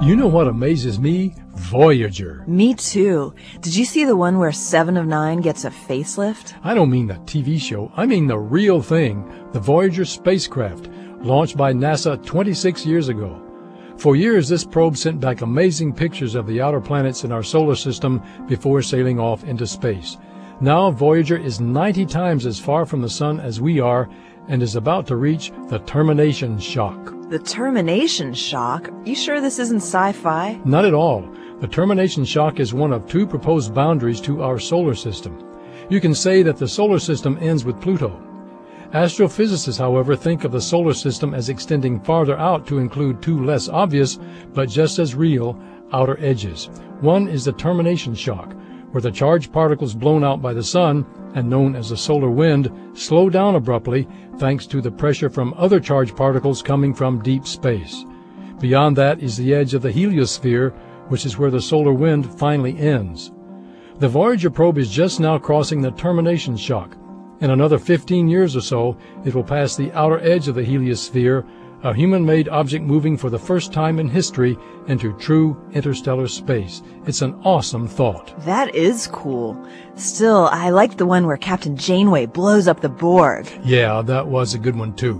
You know what amazes me? Voyager. Me too. Did you see the one where 7 of 9 gets a facelift? I don't mean the TV show. I mean the real thing, the Voyager spacecraft, launched by NASA 26 years ago. For years, this probe sent back amazing pictures of the outer planets in our solar system before sailing off into space. Now, Voyager is 90 times as far from the sun as we are and is about to reach the termination shock. The termination shock? You sure this isn't sci-fi? Not at all. The termination shock is one of 2 proposed boundaries to our solar system. You can say that the solar system ends with Pluto. Astrophysicists, however, think of the solar system as extending farther out to include 2 less obvious, but just as real, outer edges. One is the termination shock, where the charged particles blown out by the sun, and known as the solar wind, slow down abruptly thanks to the pressure from other charged particles coming from deep space. Beyond that is the edge of the heliosphere, which is where the solar wind finally ends. The Voyager probe is just now crossing the termination shock. In another 15 years or so, it will pass the outer edge of the heliosphere, a human-made object moving for the first time in history into true interstellar space. It's an awesome thought. That is cool. Still, I liked the one where Captain Janeway blows up the Borg. Yeah, that was a good one too.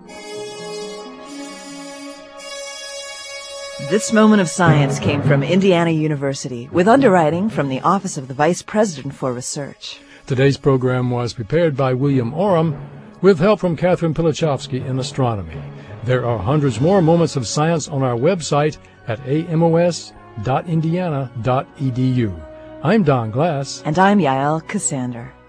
This moment of science came from Indiana University, with underwriting from the Office of the Vice President for Research. Today's program was prepared by William Oram, with help from Catherine Pilachowski in astronomy. There are hundreds more moments of science on our website at amos.indiana.edu. I'm Don Glass. And I'm Yael Cassander.